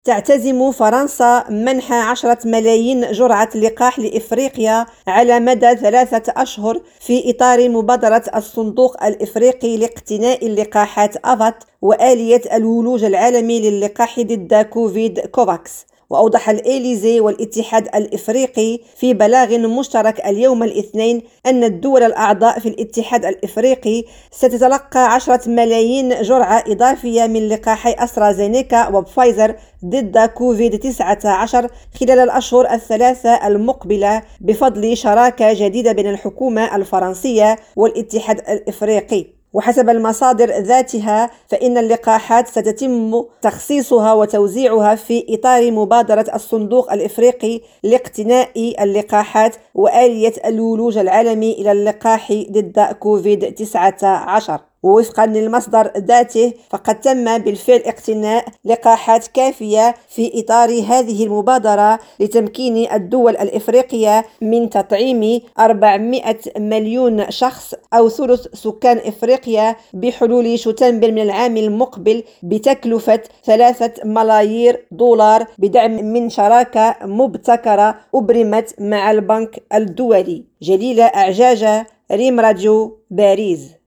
تعتزم فرنسا منح 10 ملايين جرعة لقاح لإفريقيا على مدى 3 أشهر في إطار مبادرة الصندوق الإفريقي لاقتناء اللقاحات أفات وآلية الولوج العالمي للقاح ضد كوفيد كوفاكس. وأوضح الإليزي والاتحاد الإفريقي في بلاغ مشترك اليوم الاثنين أن الدول الأعضاء في الاتحاد الإفريقي ستتلقى 10 ملايين جرعة إضافية من لقاحي أسترازينيكا وبفايزر ضد كوفيد-19 خلال الأشهر الثلاثة المقبلة بفضل شراكة جديدة بين الحكومة الفرنسية والاتحاد الإفريقي. وحسب المصادر ذاتها فإن اللقاحات ستتم تخصيصها وتوزيعها في إطار مبادرة الصندوق الإفريقي لاقتناء اللقاحات وآلية الولوج العالمي إلى اللقاح ضد كوفيد-19. ووفقا للمصدر ذاته فقد تم بالفعل اقتناء لقاحات كافية في إطار هذه المبادرة لتمكين الدول الإفريقية من تطعيم 400 مليون شخص أو ثلث سكان إفريقيا بحلول شتنبر من العام المقبل بتكلفة 3 ملايير دولار بدعم من شراكة مبتكرة أبرمت مع البنك الدولي. جليلة أعجاجة، ريم راديو، باريس.